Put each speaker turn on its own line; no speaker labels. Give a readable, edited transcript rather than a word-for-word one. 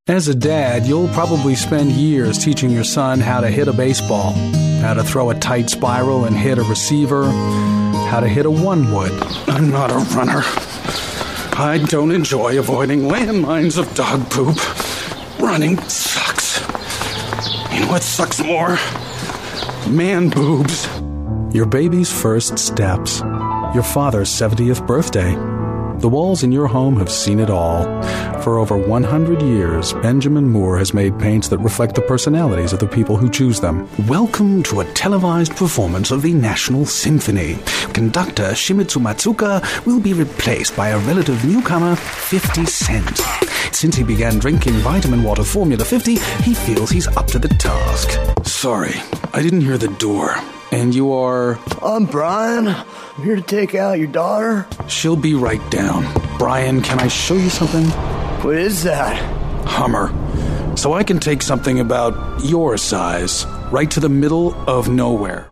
As a dad, you'll probably spend years teaching your son how to hit a baseball, how to throw a tight spiral and hit a receiver, how to hit a one-wood. I'm not a runner. I don't enjoy avoiding landmines of dog poop. Running sucks. You know what sucks more? Man boobs. Your baby's first steps. Your father's 70th birthday. The walls in your home have seen it all. For over 100 years, Benjamin Moore has made paints that reflect the personalities of the people who choose them. Welcome to a televised performance of the National Symphony. Conductor Shimizu Matsuka will be replaced by a relative newcomer, 50 Cent. Since he began drinking vitamin water Formula 50, he feels he's up to the task. Sorry, I didn't hear the door. And you are...
I'm Brian. I'm here to take out your daughter.
She'll be right down. Brian, can I show you something?
What is that?
Hummer. So I can take something about your size right to the middle of nowhere.